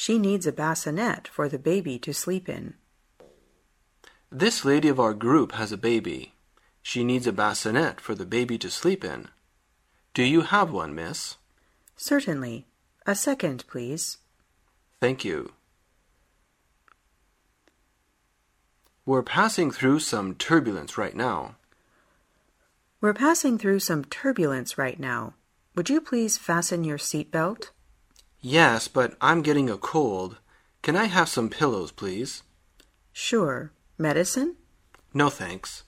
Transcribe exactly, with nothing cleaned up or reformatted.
She needs a bassinet for the baby to sleep in. This lady of our group has a baby. She needs a bassinet for the baby to sleep in. Do you have one, miss? Certainly. A second, please. Thank you. We're passing through some turbulence right now. We're passing through some turbulence right now. Would you please fasten your seatbelt? Yes, but I'm getting a cold. Can I have some pillows, please? Sure. Medicine? No, thanks.